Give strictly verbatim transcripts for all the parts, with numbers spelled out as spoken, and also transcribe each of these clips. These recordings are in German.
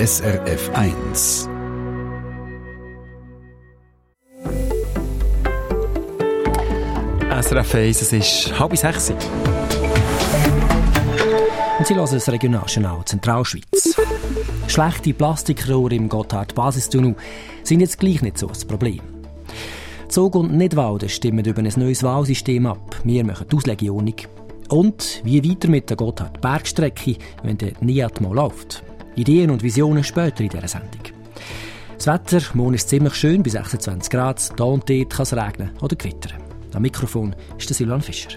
S R F eins. S R F eins, es ist halb sechs. Und Sie hören das Regionaljournal Zentralschweiz. Schlechte Plastikrohre im Gotthard-Basistunnel sind jetzt gleich nicht so das Problem. Zug und Nidwalden stimmen über ein neues Wahlsystem ab. Wir machen die Auslegeordnung. Und wie weiter mit der Gotthard-Bergstrecke, wenn der N I A T mal läuft. Ideen und Visionen später in dieser Sendung. Das Wetter, morgen ist ziemlich schön, bis sechsundzwanzig Grad. Da und dort kann es regnen oder gewittern. Am Mikrofon ist der Silvan Fischer.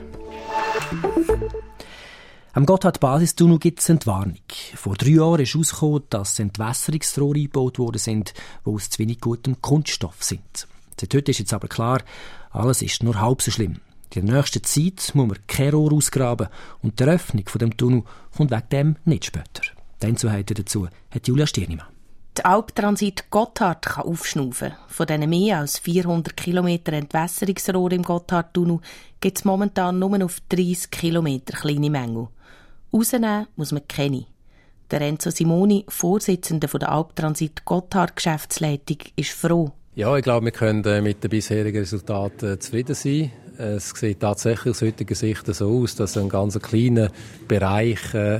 Am Gotthard-Basistunnel gibt es eine Warnung. Vor drei Jahren ist herausgekommen, dass Entwässerungsrohre eingebaut worden sind, die aus zu wenig gutem Kunststoff sind. Seit heute ist jetzt aber klar, alles ist nur halb so schlimm. In der nächsten Zeit muss man kein Rohr ausgraben und die Eröffnung von dem Tunnel kommt wegen dem nicht später. Die Einzelheiten dazu hat Julia Stirnimann. Die Alptransit Gotthard kann aufschnaufen. Von diesen mehr als vierhundert Kilometer Entwässerungsrohr im Gotthardtunnel gibt es momentan nur auf dreißig Kilometer kleine Mängel. Rausnehmen muss man keine. Der Renzo Simoni, Vorsitzender der Alptransit Gotthard Geschäftsleitung, ist froh. Ja, ich glaube, wir können mit den bisherigen Resultaten zufrieden sein. Es sieht tatsächlich aus heutiger Sicht so aus, dass ein ganz kleiner Bereich äh,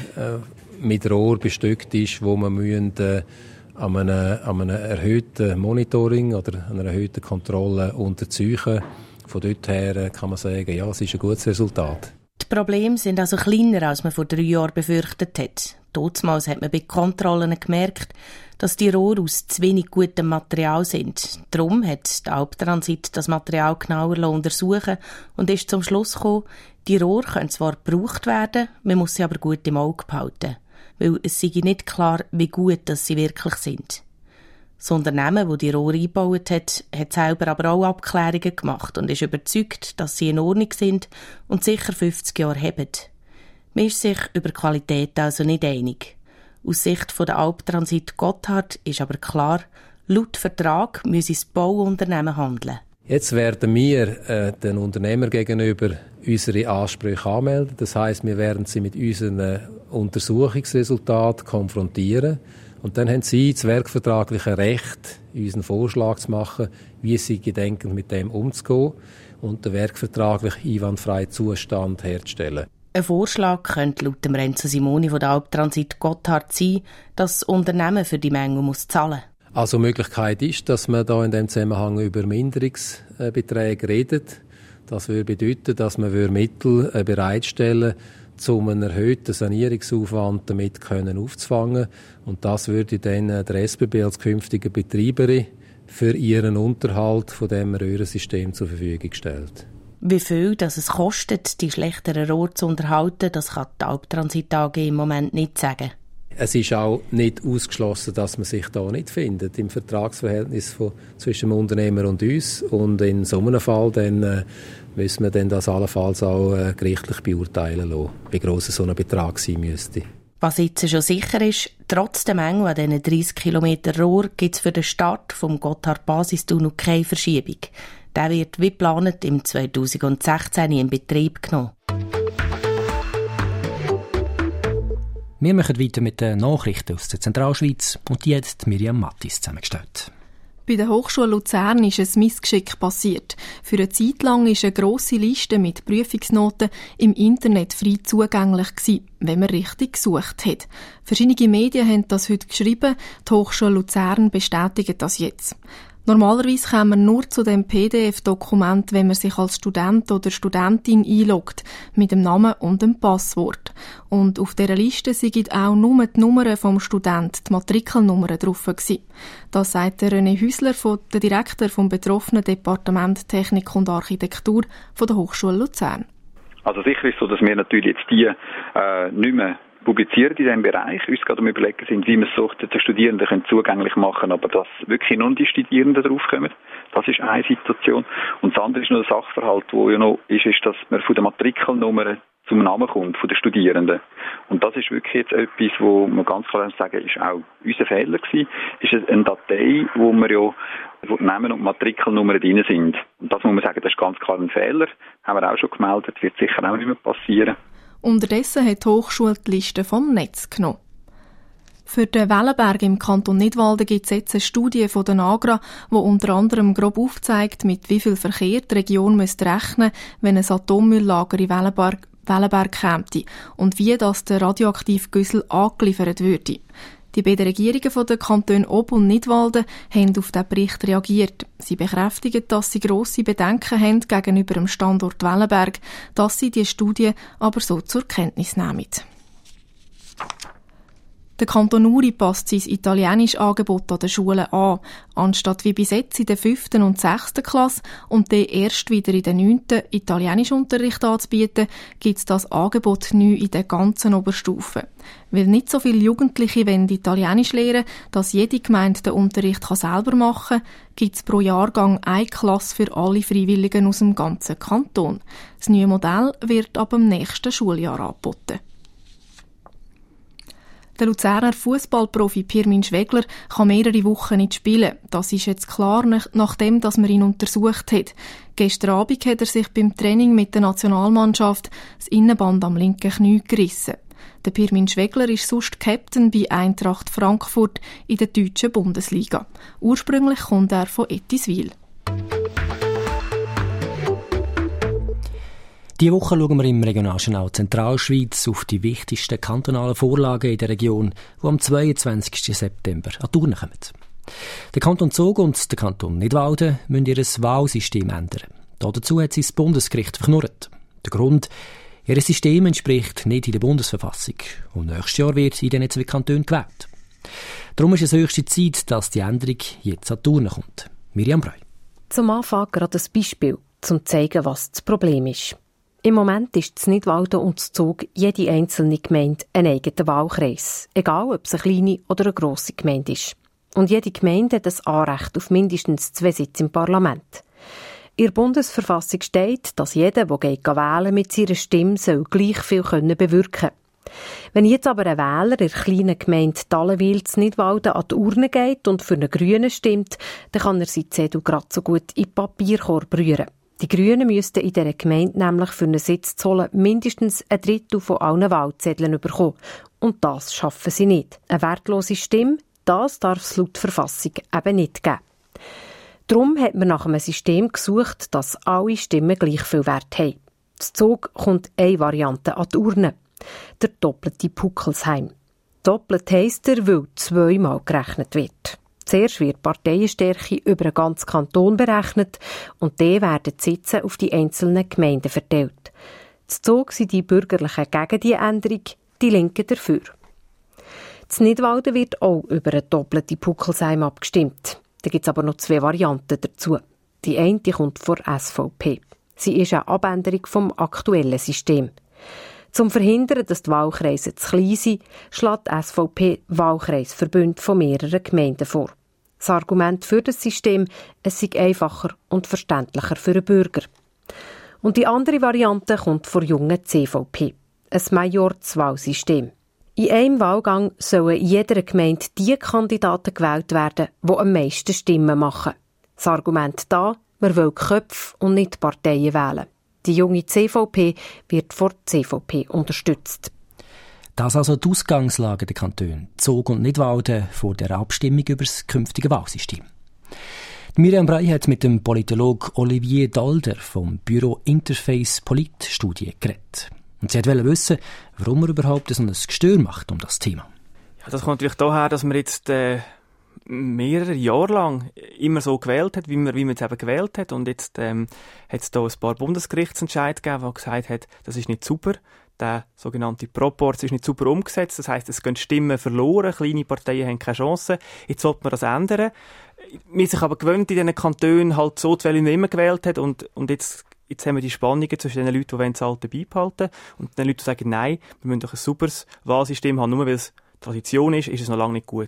mit Rohr bestückt ist, wo man müssen, äh, an, einem, an einem erhöhten Monitoring oder einer erhöhten Kontrolle unterziehen. Von dort her äh, kann man sagen, ja, es ist ein gutes Resultat. Die Probleme sind also kleiner, als man vor drei Jahren befürchtet hat. Damals hat man bei Kontrollen gemerkt, dass die Rohre aus zu wenig gutem Material sind. Darum hat der Alptransit das Material genauer untersuchen und ist zum Schluss gekommen, die Rohre können zwar gebraucht werden, man muss sie aber gut im Auge behalten. Weil es sei nicht klar, wie gut dass sie wirklich sind. Das Unternehmen, das die Rohre eingebaut hat, hat selber aber auch Abklärungen gemacht und ist überzeugt, dass sie in Ordnung sind und sicher fünfzig Jahre haben. Man ist sich über die Qualität also nicht einig. Aus Sicht der Alptransit Gotthard ist aber klar, laut Vertrag müsse das Bauunternehmen handeln. Jetzt werden wir äh, den Unternehmer gegenüber unsere Ansprüche anmelden. Das heisst, wir werden sie mit unseren Untersuchungsresultaten konfrontieren. Und dann haben Sie das werkvertragliche Recht, unseren Vorschlag zu machen, wie Sie gedenken, mit dem umzugehen und den werkvertraglich einwandfreien Zustand herzustellen. Ein Vorschlag könnte laut dem Renzo Simoni von der Alptransit Gotthard sein, dass das Unternehmen für die Menge muss zahlen. Also Möglichkeit ist, dass man da in dem Zusammenhang über Minderungsbeträge redet. Das würde bedeuten, dass man Mittel bereitstellen würde, um einen erhöhten Sanierungsaufwand damit können aufzufangen. Und das würde dann der S B B als künftige Betreiberin für ihren Unterhalt von diesem Röhrensystem zur Verfügung stellt. Wie viel das es kostet, die schlechteren Rohre zu unterhalten, das kann die Alptransit A G im Moment nicht sagen. Es ist auch nicht ausgeschlossen, dass man sich da nicht findet im Vertragsverhältnis von, zwischen dem Unternehmer und uns. Und in so einem Fall dann, äh, müssen wir dann das allenfalls auch äh, gerichtlich beurteilen lassen, wie gross so ein Betrag sein müsste. Was jetzt schon sicher ist, trotz der Mängel an diesen dreißig Kilometer Rohr gibt es für den Start vom Gotthard-Basistunnel keine Verschiebung. Der wird wie geplant im zweitausendsechzehn in Betrieb genommen. Wir machen weiter mit den Nachrichten aus der Zentralschweiz und die hat Miriam Mattis zusammengestellt. Bei der Hochschule Luzern ist ein Missgeschick passiert. Für eine Zeit lang war eine grosse Liste mit Prüfungsnoten im Internet frei zugänglich gewesen, wenn man richtig gesucht hat. Verschiedene Medien haben das heute geschrieben, die Hochschule Luzern bestätigt das jetzt. Normalerweise kann man nur zu dem P D F-Dokument, wenn man sich als Student oder Studentin einloggt, mit dem Namen und dem Passwort. Und auf dieser Liste sind auch nur die Nummern vom Studenten, die Matrikelnummern drauf gewesen. Das sagt René Häusler, der Direktor vom betroffenen Departement Technik und Architektur von der Hochschule Luzern. Also sicher ist so, dass wir natürlich jetzt die äh, nicht mehr publizieren in diesem Bereich. Uns gerade am Überlegen sind, wie wir es so den Studierenden können zugänglich machen, aber dass wirklich nur die Studierenden draufkommen. Das ist eine Situation. Und das andere ist noch der Sachverhalt, wo ja noch ist, ist, dass man von den Matrikelnummern zum Namen kommt, von den Studierenden. Und das ist wirklich jetzt etwas, wo man ganz klar sagen, ist auch unser Fehler gewesen. Ist eine Datei, wo wir ja wo Namen und Matrikelnummern drin sind. Und das muss man sagen, das ist ganz klar ein Fehler. Haben wir auch schon gemeldet, wird sicher auch nicht mehr passieren. Unterdessen hat die Hochschule die Liste vom Netz genommen. Für den Wellenberg im Kanton Nidwalden gibt es jetzt eine Studie von der NAGRA, die unter anderem grob aufzeigt, mit wie viel Verkehr die Region müsste rechnen, wenn ein Atommülllager in Wellenberg, Wellenberg käme und wie das der radioaktive Güssel angeliefert würde. Die beiden Regierungen der Kantone Ob und Nidwalden haben auf diesen Bericht reagiert. Sie bekräftigen, dass sie grosse Bedenken haben gegenüber dem Standort Wellenberg, dass sie die Studie aber so zur Kenntnis nehmen. Der Kanton Uri passt sein italienisches Angebot an den Schulen an. Anstatt wie bis jetzt in der fünften und sechsten Klasse und dann erst wieder in der neunten italienischen Unterricht anzubieten, gibt es das Angebot neu in der ganzen Oberstufe. Weil nicht so viele Jugendliche wollen Italienisch lernen, dass jede Gemeinde den Unterricht selber machen kann, gibt es pro Jahrgang eine Klasse für alle Freiwilligen aus dem ganzen Kanton. Das neue Modell wird ab dem nächsten Schuljahr angeboten. Der Luzerner Fußballprofi Pirmin Schwegler kann mehrere Wochen nicht spielen. Das ist jetzt klar, nachdem dass man ihn untersucht hat. Gestern Abend hat er sich beim Training mit der Nationalmannschaft das Innenband am linken Knie gerissen. Der Pirmin Schwegler ist sonst Captain bei Eintracht Frankfurt in der deutschen Bundesliga. Ursprünglich kommt er von Etiswil. Diese Woche schauen wir im Regionaljournal Zentralschweiz auf die wichtigsten kantonalen Vorlagen in der Region, die am zweiundzwanzigsten September an die Urne kommen. Der Kanton Zug und der Kanton Nidwalden müssen ihr Wahlsystem ändern. Dazu hat sie das Bundesgericht verknurrt. Der Grund: ihr System entspricht nicht in der Bundesverfassung und nächstes Jahr wird in diesen zwei Kantonen gewählt. Darum ist es höchste Zeit, dass die Änderung jetzt an die Urne kommt. Miriam Breu. Zum Anfang gerade ein Beispiel, um zu zeigen, was das Problem ist. Im Moment ist das Nidwalden und das Zug jede einzelne Gemeinde ein eigener Wahlkreis, egal ob es eine kleine oder eine grosse Gemeinde ist. Und jede Gemeinde hat das Anrecht auf mindestens zwei Sitze im Parlament. In der Bundesverfassung steht, dass jeder, der wählen mit seiner Stimme soll gleich viel bewirken können. Wenn jetzt aber ein Wähler in der kleinen Gemeinde Dallenwil zu Nidwalden an die Urne geht und für einen Grünen stimmt, dann kann er seine Zettel gerade so gut in den Papierkorb rühren. Die Grünen müssten in dieser Gemeinde nämlich für einen Sitz zu holen mindestens ein Drittel von allen Wahlzetteln bekommen. Und das schaffen sie nicht. Eine wertlose Stimme, das darf es laut Verfassung eben nicht geben. Darum hat man nach einem System gesucht, dass alle Stimmen gleich viel Wert haben. Das Zug kommt eine Variante an die Urne. Der doppelte Puckelsheim. Doppelt heisst er, weil zweimal gerechnet wird. Zuerst wird die Parteienstärke über den ganzen Kanton berechnet und dann werden die Sitze auf die einzelnen Gemeinden verteilt. Das Zug sind die Bürgerlichen gegen diese Änderung, die Linken dafür. Das Nidwalden wird auch über eine doppelte Puckelsheim abgestimmt. Da gibt es aber noch zwei Varianten dazu. Die eine die kommt von der S V P. Sie ist eine Abänderung vom aktuellen System. Zum Verhindern, dass die Wahlkreise zu klein sind, schlägt die S V P Wahlkreisverbünde von mehreren Gemeinden vor. Das Argument für das System, es sei einfacher und verständlicher für den Bürger. Und die andere Variante kommt von jungen C V P. Ein Majorzwahlsystem. In einem Wahlgang sollen in jeder Gemeinde die Kandidaten gewählt werden, die am meisten Stimmen machen. Das Argument da, man will Köpfe und nicht Parteien wählen. Die junge C V P wird von der C V P unterstützt. Das also die Ausgangslage der Kantone Zug und Nidwalden vor der Abstimmung über das künftige Wahlsystem. Miriam Brey hat mit dem Politologen Olivier Dalder vom Büro Interface Polit-Studie geredet. Und sie wollte wissen, warum er überhaupt so ein Gestör macht um das Thema. Ja, das kommt natürlich daher, dass man jetzt äh, mehrere Jahre lang immer so gewählt hat, wie man, wie man es eben gewählt hat. Und jetzt ähm, hat es da ein paar Bundesgerichtsentscheide gegeben, die gesagt haben, das ist nicht super. Der sogenannte Proporz ist nicht super umgesetzt. Das heisst, es gehen Stimmen verloren. Kleine Parteien haben keine Chance. Jetzt sollte man das ändern. Man sich aber gewöhnt in diesen Kantonen halt so zu wählen, wie man immer gewählt hat. Und, und jetzt, jetzt haben wir die Spannungen zwischen den Leuten, die das Alte beibehalten und den Leuten, die sagen, nein, wir müssen doch ein superes Wahlsystem haben. Nur weil es Tradition ist, ist es noch lange nicht gut.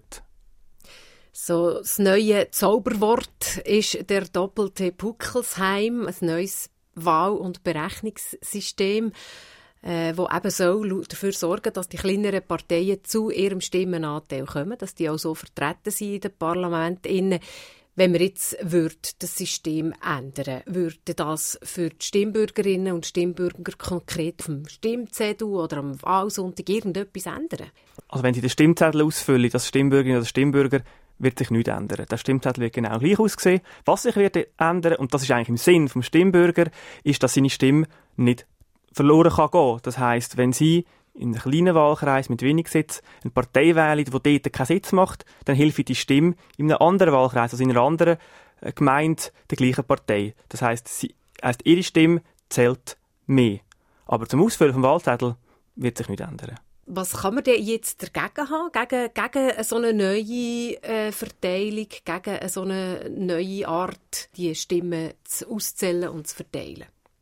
So, das neue Zauberwort ist der doppelte Puckelsheim, ein neues Wahl- und Berechnungssystem, äh, wo eben soll dafür sorgen, dass die kleineren Parteien zu ihrem Stimmenanteil kommen, dass die auch so vertreten sind in den Parlamenten. Wenn wir jetzt das System ändern, würde das für die Stimmbürgerinnen und Stimmbürger konkret auf dem Stimmzettel oder am Wahlsonntag irgendetwas ändern? Also wenn Sie den Stimmzettel ausfüllen, das Stimmbürgerinnen oder Stimmbürger, wird sich nichts ändern. Der Stimmzettel wird genau gleich aussehen. Was sich wird ändern, und das ist eigentlich im Sinn vom Stimmbürger, ist, dass seine Stimme nicht verloren kann gehen. Das heisst, wenn Sie in einem kleinen Wahlkreis mit wenig Sitz eine Partei wählen, die dort keinen Sitz macht, dann hilft die Stimme in einem anderen Wahlkreis, also in einer anderen Gemeinde der gleichen Partei. Das heisst, sie, heisst, ihre Stimme zählt mehr. Aber zum Ausfüllen des Wahlzettels wird sich nichts ändern. Was kann man denn jetzt dagegen haben? Gegen, gegen so eine neue äh, Verteilung, gegen so eine neue Art, die Stimmen zu auszählen und zu verteilen?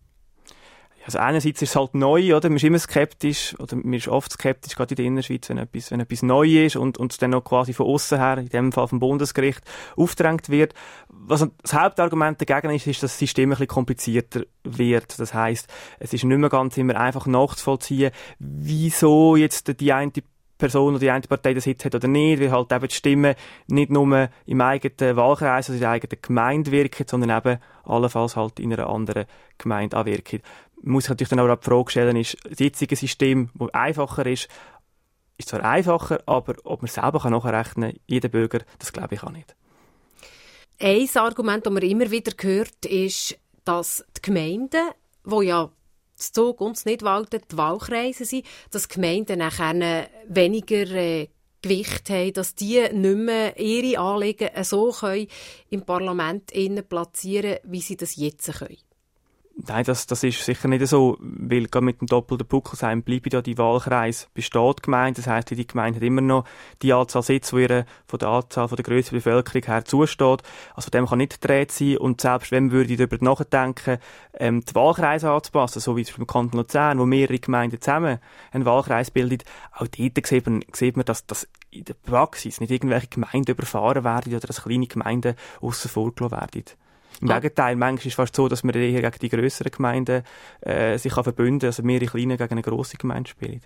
Also einerseits ist es halt neu, oder? Man ist immer skeptisch, oder man ist oft skeptisch, gerade in der Innerschweiz, wenn etwas, wenn etwas neu ist und uns dann noch quasi von außen her, in dem Fall vom Bundesgericht, aufgedrängt wird. Was das Hauptargument dagegen ist, ist, dass das System ein bisschen komplizierter wird. Das heisst, es ist nicht mehr ganz immer einfach nachzuvollziehen, wieso jetzt die eine Person oder die eine Partei das Sitz hat oder nicht, weil halt eben die Stimmen nicht nur im eigenen Wahlkreis, also in der eigenen Gemeinde wirken, sondern eben allenfalls halt in einer anderen Gemeinde auch wirken. Man muss sich natürlich dann auch die Frage stellen, ist das jetzige System, das einfacher ist, ist zwar einfacher, aber ob man selber nachrechnen kann, jeder Bürger, das glaube ich auch nicht. Ein Argument, das man immer wieder hört, ist, dass die Gemeinden, die ja das Zug und das Nidwalden die Wahlkreise sind, dass die Gemeinden nachher weniger äh, Gewicht haben, dass die nicht mehr ihre Anliegen so können im Parlament innen platzieren, wie sie das jetzt können. Nein, das, das ist sicher nicht so, weil gerade mit dem doppelten Puckelsheim bleibt ja die Wahlkreis besteht Gemeinde. Das heisst, die Gemeinde hat immer noch die Anzahl Sitze, die ihr von der Anzahl von der Grösse der Bevölkerung her zusteht. Also dem kann nicht gedreht sein. Und selbst wenn würde ich darüber nachdenken, ähm, die Wahlkreise anzupassen, so wie es beim Kanton Luzern, wo mehrere Gemeinden zusammen einen Wahlkreis bildet, auch dort sieht man, sieht man dass, dass in der Praxis nicht irgendwelche Gemeinden überfahren werden oder dass kleine Gemeinden aussen vor gelassen werden. Im ah. Gegenteil, manchmal ist es fast so, dass man eher gegen die grösseren Gemeinden äh, sich verbünden kann, also mehrere kleine gegen eine grosse Gemeinde spielen.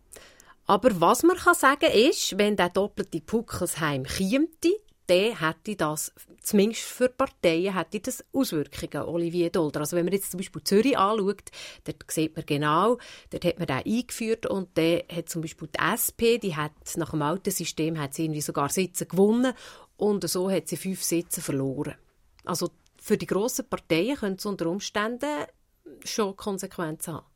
Aber was man kann sagen ist, wenn der doppelte Puckelsheim käme, dann hätte das, zumindest für Parteien, hätte das Auswirkungen, Olivier Dolder. Also wenn man jetzt zum Beispiel Zürich anschaut, dort sieht man genau, dort hat man den eingeführt und dann hat zum Beispiel die S P, die hat nach dem alten System hat sie irgendwie sogar Sitze gewonnen und so hat sie fünf Sitze verloren. Also für die grossen Parteien könnte es unter Umständen schon Konsequenzen haben.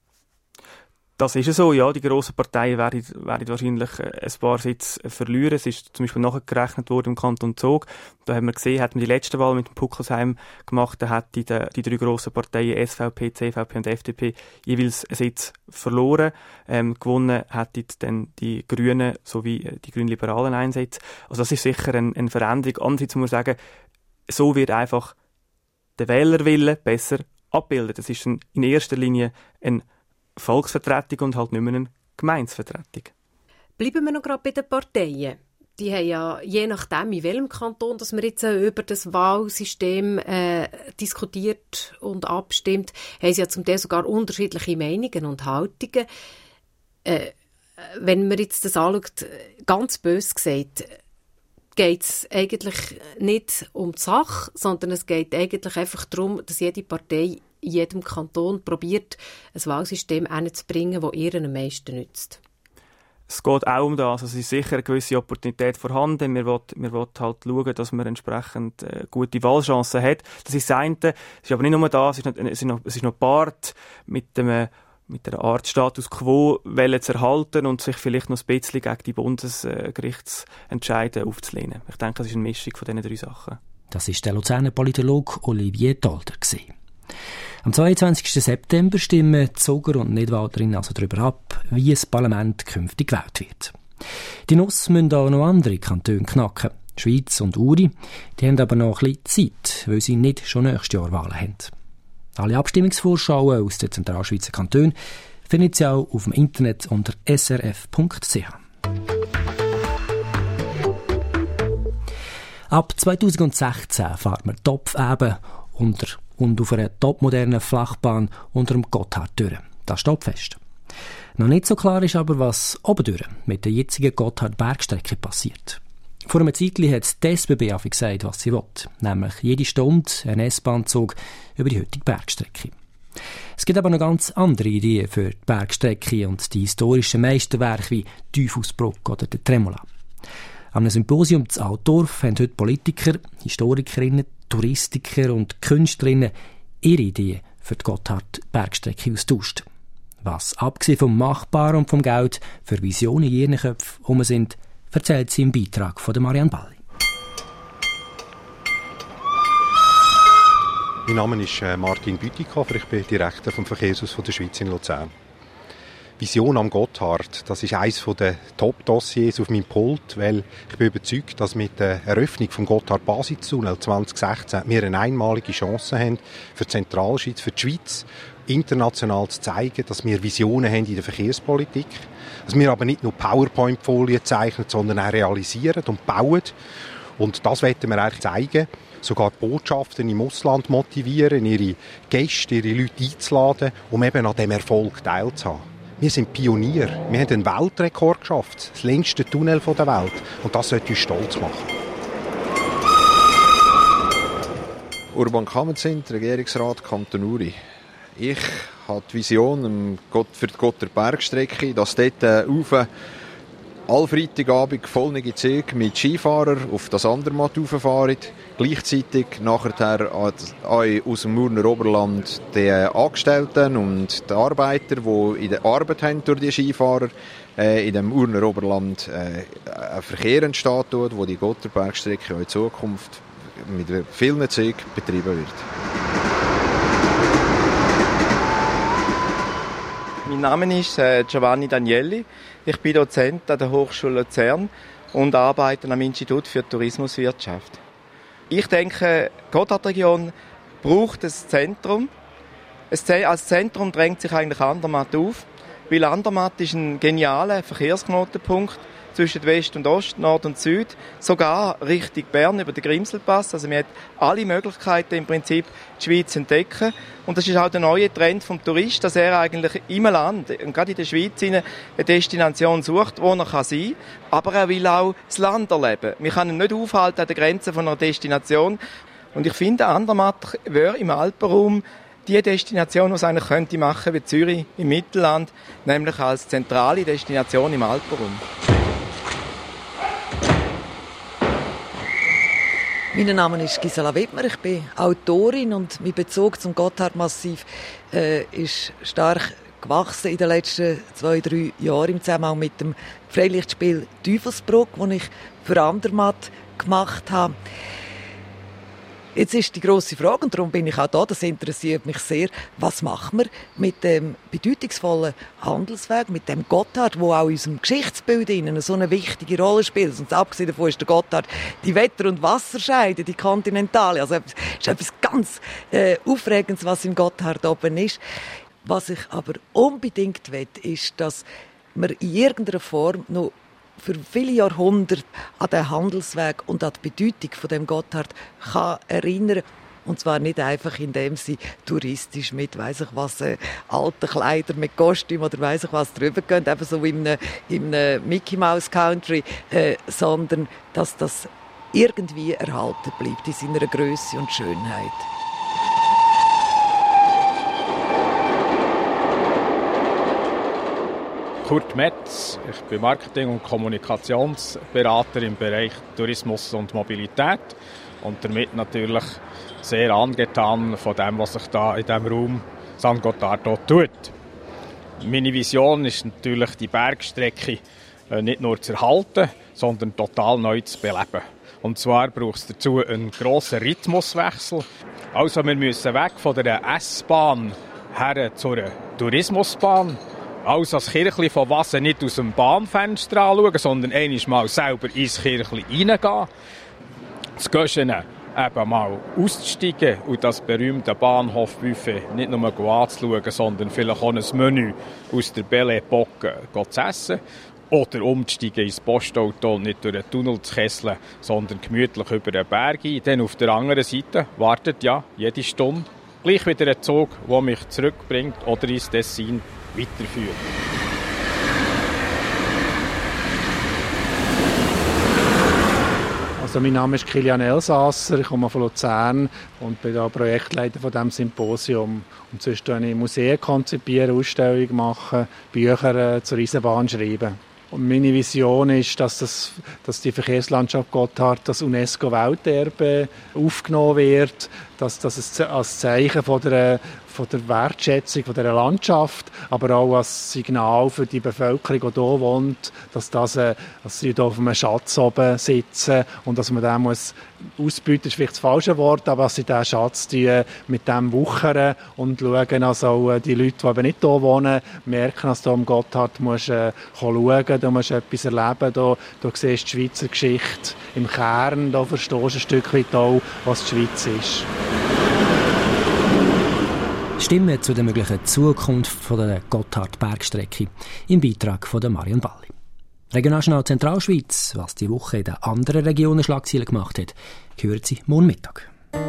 Das ist so, ja. Die grossen Parteien werden, werden wahrscheinlich ein paar Sitze verlieren. Es ist zum Beispiel nachgerechnet worden im Kanton Zug. Da haben wir gesehen, hat man die letzte Wahl mit dem Puckelsheim gemacht, da hat die, die drei grossen Parteien S V P, C V P und F D P jeweils einen Sitz verloren. Ähm, gewonnen hätten dann die Grünen sowie die Grünliberalen einen Sitz. Also das ist sicher eine, eine Veränderung. Andererseits muss man sagen, so wird einfach der Wählerwille besser abbildet. Das ist ein, in erster Linie eine Volksvertretung und halt nicht mehr eine Gemeindevertretung. Bleiben wir noch gerade bei den Parteien. Die haben ja, je nachdem, in welchem Kanton dass man jetzt äh, über das Wahlsystem äh, diskutiert und abstimmt, haben sie ja zum Teil sogar unterschiedliche Meinungen und Haltungen. Äh, wenn man jetzt das anschaut, ganz böse gesagt, geht es eigentlich nicht um die Sache, sondern es geht eigentlich einfach darum, dass jede Partei in jedem Kanton probiert, ein Wahlsystem hinzubringen, das ihr am meisten nützt. Es geht auch um das. Also es ist sicher eine gewisse Opportunität vorhanden. Wir wollen, wir wollen halt schauen, dass man entsprechend äh, gute Wahlchancen hat. Das ist das eine. Es ist aber nicht nur das, es ist noch, es ist noch, es ist noch Part mit dem mit einer Art Status Quo zu erhalten und sich vielleicht noch ein bisschen gegen die Bundesgerichtsentscheide aufzulehnen. Ich denke, das ist eine Mischung von diesen drei Sachen. Das war der Luzerner Politologe Olivier Dolder. Am zweiundzwanzigsten September stimmen Zoger und Nidwalderinnen also darüber ab, wie das Parlament künftig gewählt wird. Die Nuss müssen auch noch andere Kantone knacken. Die Schweiz und Uri, die haben aber noch ein bisschen Zeit, weil sie nicht schon nächstes Jahr Wahlen haben. Alle Abstimmungsvorschauen aus den Zentralschweizer Kantonen findet Sie auch auf dem Internet unter s r f punkt c h. Ab zweitausendsechzehn fährt man Topfeben unter und auf einer topmodernen Flachbahn unter dem Gotthard durch. Das steht fest. Noch nicht so klar ist aber, was oben durch mit der jetzigen Gotthard-Bergstrecke passiert. Vor einem Zeitchen hat die S B B gesagt, was sie will, nämlich jede Stunde ein S-Bahn-Zug über die heutige Bergstrecke. Es gibt aber noch ganz andere Ideen für die Bergstrecke und die historischen Meisterwerke wie Teufelsbrück oder der Tremola. Am Symposium zu Altdorf haben heute Politiker, Historikerinnen, Touristiker und Künstlerinnen ihre Ideen für die Gotthard-Bergstrecke austauscht. Was abgesehen vom Machbaren und vom Geld für Visionen in ihren Köpfen herum sind, erzählt sie im Beitrag von Marianne Balli. Mein Name ist Martin Bütikofer, ich bin Direktor vom Verkehrshaus der Schweiz in Luzern. Vision am Gotthard, das ist eines der Top-Dossiers auf meinem Pult, weil ich bin überzeugt, dass mit der Eröffnung des Gotthard-Basistunnel zwanzig sechzehn wir eine einmalige Chance haben, für die Zentralschweiz, für die Schweiz, international zu zeigen, dass wir Visionen haben in der Verkehrspolitik, dass wir aber nicht nur PowerPoint-Folien zeichnen, sondern auch realisieren und bauen. Und das wollen wir eigentlich zeigen. Sogar die Botschaften im Ausland motivieren, ihre Gäste, ihre Leute einzuladen, um eben an diesem Erfolg teilzuhaben. Wir sind Pionier. Wir haben einen Weltrekord geschafft. Das längste Tunnel der Welt. Und das sollte uns stolz machen. Urban Kammerzind, Regierungsrat Kanton Uri. Ich habe die Vision für die Gotthard-Bergstrecke, dass dort rauf alle Freitagabend vollnige Züge mit Skifahrern auf das Andermatt rauffahren. Gleichzeitig nachher aus dem Urner Oberland die Angestellten und die Arbeiter, die in der Arbeit haben durch die Skifahrer, äh, in dem Urner Oberland äh, ein Verkehr entsteht, wo die Gotthard-Bergstrecke in Zukunft mit vielen Zügen betrieben wird. Mein Name ist äh, Giovanni Danielli. Ich bin Dozent an der Hochschule Luzern und arbeite am Institut für Tourismuswirtschaft. Ich denke, die Gotthardregion braucht ein Zentrum. Als Zentrum drängt sich eigentlich Andermatt auf, weil Andermatt ist ein genialer Verkehrsknotenpunkt zwischen West und Ost, Nord und Süd, sogar Richtung Bern über den Grimselpass. Also man hat alle Möglichkeiten im Prinzip die Schweiz zu entdecken. Und das ist auch der neue Trend vom Tourist, dass er eigentlich im Land, und gerade in der Schweiz, eine Destination sucht, wo er kann sein kann. Aber er will auch das Land erleben. Man kann ihn nicht aufhalten an der Grenze von einer Destination. Und ich finde, Andermatt wäre im Alpenraum die Destination, die es eigentlich könnte machen wie Zürich im Mittelland, nämlich als zentrale Destination im Alpenraum. Mein Name ist Gisela Wittmer, ich bin Autorin und mein Bezug zum Gotthardmassiv äh, ist stark gewachsen in den letzten zwei, drei Jahren im Zusammenhang mit dem Freilichtspiel Teufelsbrück, das ich für Andermatt gemacht habe. Jetzt ist die grosse Frage, und darum bin ich auch da, das interessiert mich sehr, was machen wir mit dem bedeutungsvollen Handelsweg, mit dem Gotthard, wo auch in unserem Geschichtsbild innen so eine wichtige Rolle spielt. Und abgesehen davon ist der Gotthard die Wetter- und Wasserscheide, die Kontinentale. Also es ist etwas ganz äh, Aufregendes, was im Gotthard oben ist. Was ich aber unbedingt will, ist, dass wir in irgendeiner Form noch für viele Jahrhunderte an den Handelsweg und an die Bedeutung von dem Gotthard kann erinnern. Und zwar nicht einfach, indem sie touristisch mit, weiss ich was, äh, alten Kleidern mit Kostüm oder weiss ich was drüber gehen, eben so in einem, in einem Mickey Mouse Country, äh, sondern dass das irgendwie erhalten bleibt in seiner Grösse und Schönheit. Kurt Metz, ich bin Marketing- und Kommunikationsberater im Bereich Tourismus und Mobilität und damit natürlich sehr angetan von dem, was sich da in diesem Raum Sankt Gottardo tut. Meine Vision ist natürlich, die Bergstrecke nicht nur zu erhalten, sondern total neu zu beleben. Und zwar braucht es dazu einen grossen Rhythmuswechsel. Also wir müssen weg von der S-Bahn her zur Tourismusbahn. Also das Kirchli von Wasen nicht aus dem Bahnfenster anschauen, sondern einmal mal selber ins Kirchli reingehen. Das Göschen eben mal auszusteigen und das berühmte Bahnhofbuffet nicht nur anzuschauen, sondern vielleicht auch ein Menü aus der Belle Époque zu essen. Oder umzusteigen ins Postauto und nicht durch einen Tunnel zu kesseln, sondern gemütlich über den Berg ein. Dann auf der anderen Seite wartet ja jede Stunde gleich wieder ein Zug, der mich zurückbringt oder ins Tessin weiterführt. Also mein Name ist Kilian Elsasser, ich komme von Luzern und bin da Projektleiter von diesem Symposium. Und sonst konzipiere ich Museen, konzipieren, Ausstellungen machen, Bücher äh, zur Eisenbahn schreiben. Und meine Vision ist, dass, das, dass die Verkehrslandschaft Gotthard das UNESCO-Welterbe aufgenommen wird, dass das als Zeichen von der, von der Wertschätzung von der Landschaft, aber auch als Signal für die Bevölkerung, die hier wohnt, dass, das, dass sie hier auf einem Schatz oben sitzen und dass man den muss ausbeuten, ist vielleicht das falsche Wort, aber dass sie diesen Schatz die mit dem wuchern und schauen, dass auch die Leute, die eben nicht hier wohnen, merken, dass du am Gotthard musst, äh, schauen, du musst etwas erleben, du, du siehst die Schweizer Geschichte im Kern, da verstehst du ein Stück weit auch, was die Schweiz ist. Stimmen zu der möglichen Zukunft der Gotthard-Bergstrecke im Beitrag von Marion Balli. Regionaljournal Zentralschweiz, was die Woche in den anderen Regionen Schlagzeilen gemacht hat, hören Sie morgen Mittag.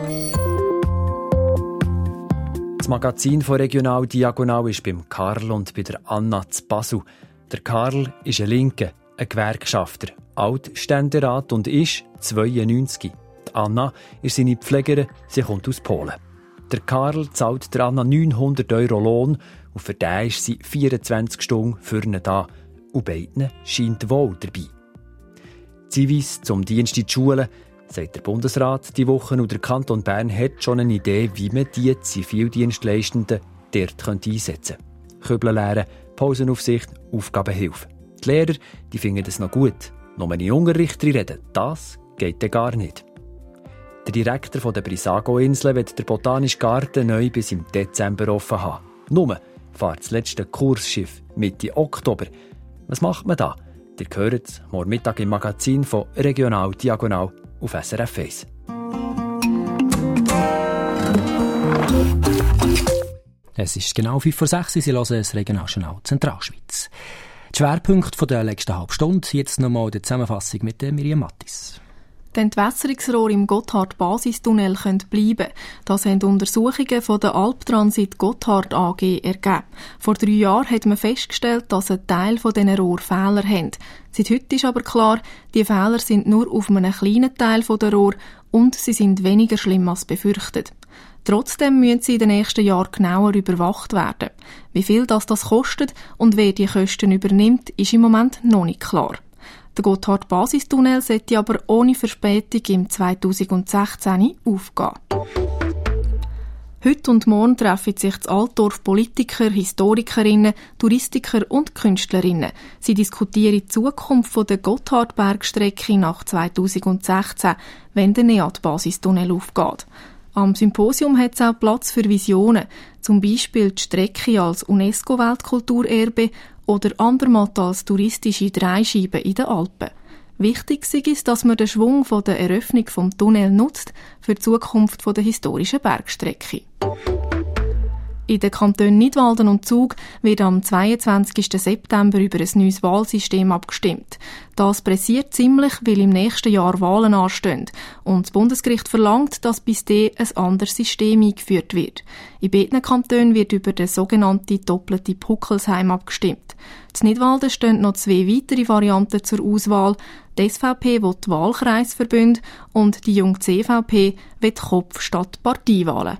Das Magazin von Regional Diagonal ist beim Karl und bei der Anna zu Basel. Der Karl ist ein Linke, ein Gewerkschafter, Altständerat und ist zweiundneunzig. Die Anna ist seine Pflegerin, sie kommt aus Polen. Der Karl zahlt der Anna neunhundert Euro Lohn und für den ist sie vierundzwanzig Stunden für ihn da. Und beiden scheint wohl dabei. Zivis zum Dienst in die Schulen, sagt der Bundesrat die Woche, und der Kanton Bern hat schon eine Idee, wie man die Zivildienstleistenden dort einsetzen könnte. Kübeln lernen, Pausenaufsicht, Aufgabenhilfe. Die Lehrer die finden das noch gut. Nur in Unterricht reden, das geht dann gar nicht. Der Direktor der Brissago-Inseln wird den Botanischen Garten neu bis im Dezember offen haben. Nur fährt das letzte Kursschiff Mitte Oktober. Was macht man da? Ihr hört es morgen Mittag im Magazin von Regional Diagonal auf S R F eins. Es ist genau fünf vor sechs, Sie hören das Regionaljournal Zentralschweiz. Die Schwerpunkte der nächsten halben Stunde, jetzt nochmal die Zusammenfassung mit Miriam Mattis. Die Entwässerungsrohre im Gotthard-Basistunnel können bleiben. Das haben Untersuchungen von der Alptransit Gotthard A G ergeben. Vor drei Jahren hat man festgestellt, dass ein Teil dieser Rohre Fehler haben. Seit heute ist aber klar, die Fehler sind nur auf einem kleinen Teil der Rohre und sie sind weniger schlimm als befürchtet. Trotzdem müssen sie in den nächsten Jahren genauer überwacht werden. Wie viel das, das kostet und wer die Kosten übernimmt, ist im Moment noch nicht klar. Der Gotthard-Basistunnel sollte aber ohne Verspätung im zweitausendsechzehn aufgehen. Heute und morgen treffen sich in Altdorf Politiker, Historikerinnen, Touristiker und Künstlerinnen. Sie diskutieren die Zukunft der Gotthard-Bergstrecke nach zweitausendsechzehn, wenn der NEAT-Basistunnel aufgeht. Am Symposium hat es auch Platz für Visionen, zum Beispiel die Strecke als UNESCO-Weltkulturerbe oder andermatt als touristische Dreischeibe in den Alpen. Wichtig ist, dass man den Schwung von der Eröffnung des Tunnels nutzt für die Zukunft der historischen Bergstrecke. In den Kantonen Nidwalden und Zug wird am zweiundzwanzigsten September über ein neues Wahlsystem abgestimmt. Das pressiert ziemlich, weil im nächsten Jahr Wahlen anstehen. Und das Bundesgericht verlangt, dass bis dahin ein anderes System eingeführt wird. In beiden Kantonen wird über den sogenannten doppelten Puckelsheim abgestimmt. In Nidwalden stehen noch zwei weitere Varianten zur Auswahl. Die S V P will die Wahlkreisverbünde und die junge C V P will Kopf statt Parteiwahlen.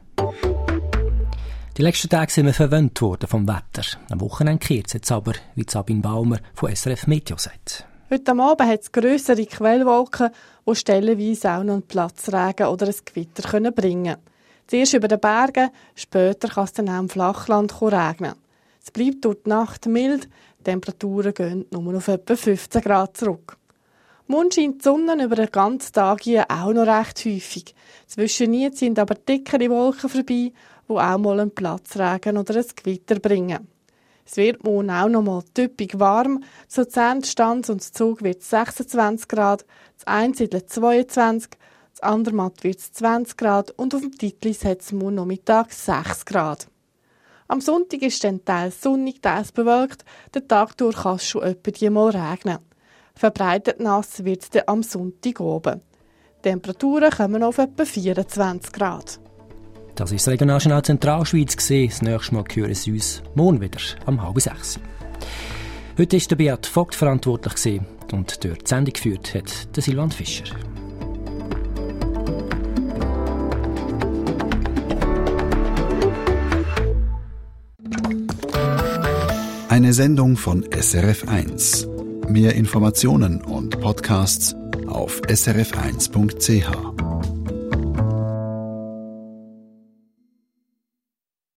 Die letzten Tage sind wir verwöhnt worden vom Wetter. Am Wochenende kehrt es jetzt aber, wie Sabine Baumer von S R F Meteo sagt. Heute Abend hat es grössere Quellwolken, die stellenweise auch noch einen Platzregen oder ein Gewitter können bringen können. Zuerst über den Bergen, später kann es dann auch im Flachland regnen. Es bleibt durch die Nacht mild, die Temperaturen gehen nur auf etwa fünfzehn Grad zurück. Morgen scheint die Sonne über den ganzen Tag hier auch noch recht häufig. Zwischen ihnen sind aber dickere Wolken vorbei, die auch mal einen Platzregen oder ein Gewitter bringen. Es wird morgen auch noch mal typisch warm. Zu Luzern, Stanz und Zug wird es sechsundzwanzig Grad, das Einsiedeln zweiundzwanzig, das Andermatt wird es zwanzig Grad und auf dem Titlis hat es morgen Nachmittag sechs Grad. Am Sonntag ist dann teils sonnig, teils bewölkt. Den Tag durch kann es schon etwa mal regnen. Verbreitet nass wird es dann am Sonntag oben. Die Temperaturen kommen auf etwa vierundzwanzig Grad. Das war das Regionaljournal Zentralschweiz. Das nächste Mal hören Sie uns morgen wieder um halb sechs. Heute war der Beat Vogt verantwortlich und durch die Sendung geführt hat der Silvan Fischer. Eine Sendung von S R F eins. Mehr Informationen und Podcasts auf s r f eins punkt c h.